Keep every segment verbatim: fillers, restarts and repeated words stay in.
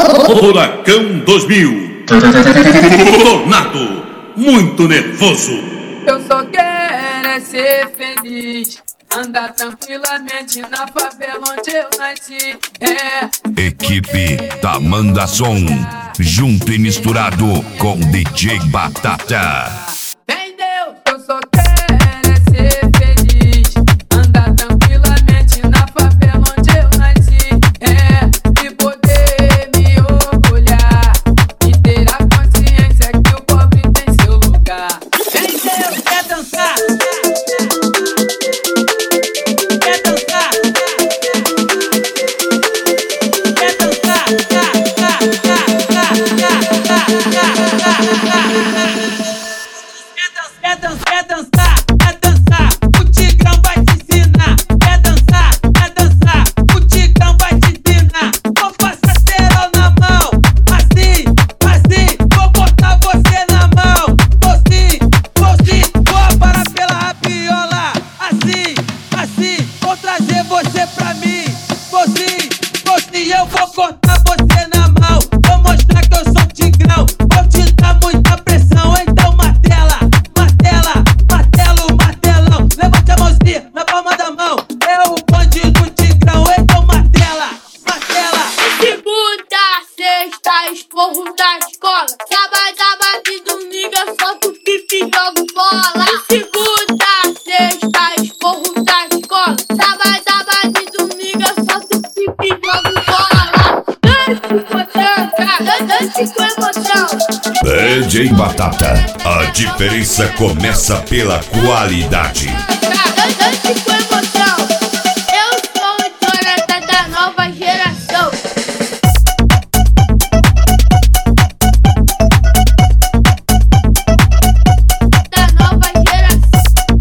Furacão dois mil. Tornado, muito nervoso. Eu só quero é ser feliz, andar tranquilamente na favela onde eu nasci. É. Equipe Tamanda Som, junto e misturado com D J Batata. Entendeu? Eu só quero é ser feliz, andar tranquilamente na favela onde eu nasci. É. E poder me orgulhar e ter a consciência que o pobre tem seu lugar. Entendeu? Quer dançar? Quer dançar? Quer dançar? Quer dançar? Quer dançar? Quer dançar? O Tigrão vai te ensinar. Quer dançar? Quer dançar? O Tigrão vai te ensinar. Vou passar cerol na mão, assim, assim. Vou botar você na mão, vou sim, vou sim. Vou parar pela rabiola, assim, assim. Vou trazer você pra mim, vou sim, vou sim. Eu vou cortar você na mão, vou mostrar que eu sou Tigrão. Vou te dar muita pressão, então martela, martela, martelo, martelão. Levante a mãozinha na palma da mão, é o bonde do Tigrão, então martela, martela. Segunda, sexta, esporro da escola. Sábado, sábado e domingo eu solto pipi e jogo bola. Segunda, sexta, esporro da escola. Sábado, sábado e domingo eu solto pipi e jogo bola. Dance com dança, dance com emoção. D J Batata, a diferença começa pela qualidade. Dance com emoção. Eu sou o Jonathan da nova geração. Da nova geração.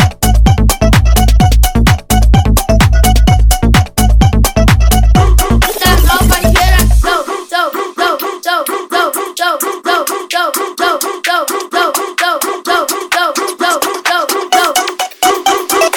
Da nova geração. Do, do, do, do, do, do, do, do, do, do, do, do, do, do, do, do, do.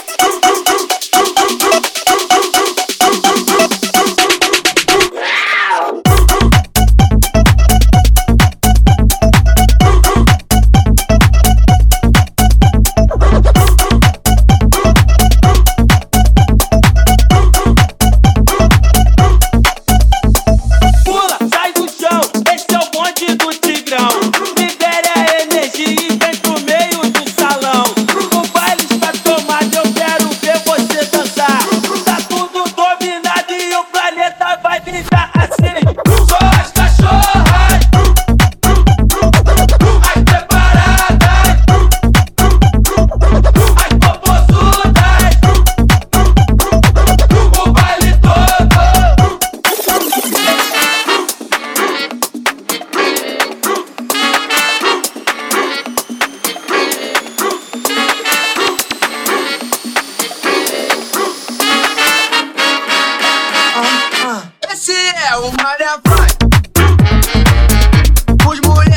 Pula, sai do chão, esse é o bonde do Tigrão. Libere a energia e vem pro meio do salão. O baile está tomado, eu quero ver você dançar. Tá tudo dominado e o planeta vai brilhar assim. Só as cachorras, as preparadas, as popozudas, o baile todo. Esse é o Maria Vai. Os mulheres